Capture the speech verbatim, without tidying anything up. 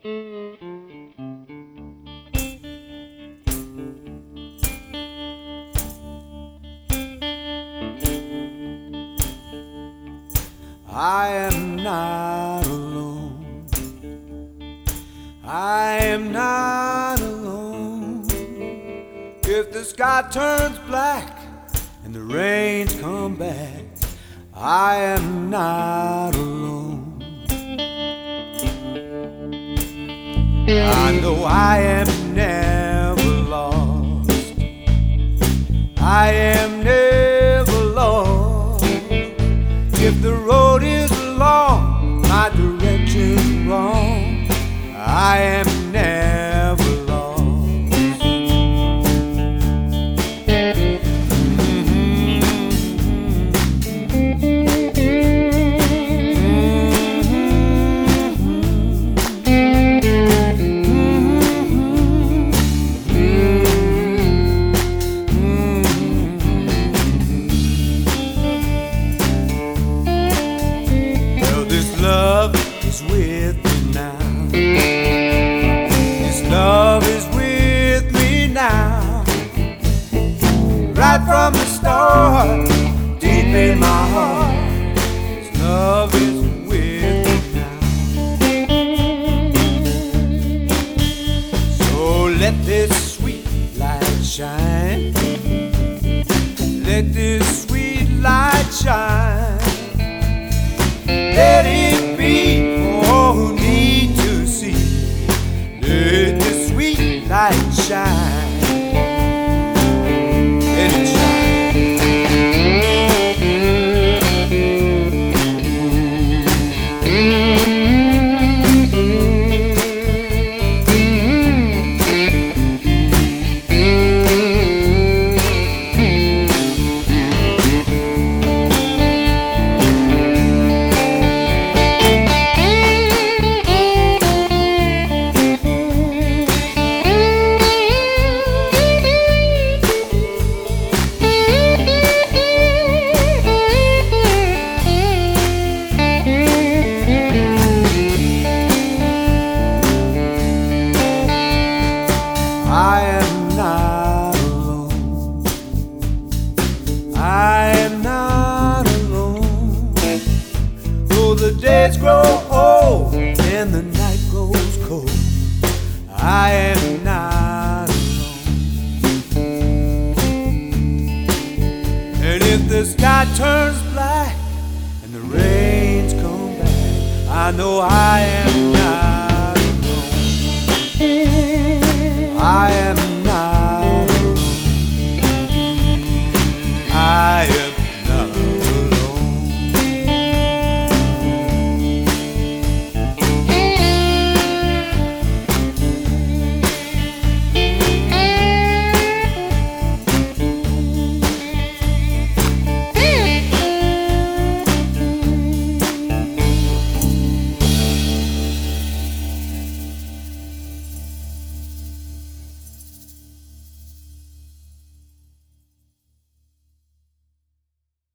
I am not alone. I am not alone. If the sky turns black and the rains come back, I am not alone. I know I am never lost. I am never lost. If the road is long, my direction's wrong, I am never lost. Well, this love is with me now. This love is with me now. Right from the start, deep in my heart, this love is with me now. So let this sweet light shine. Let this sweet light shine. Let it be for all who need to see. Let the sweet light shine. Let it shine. I am not alone. I am not alone. Though the days grow old and the night grows cold, I am not alone. And if the sky turns black and the rains come back, I know I am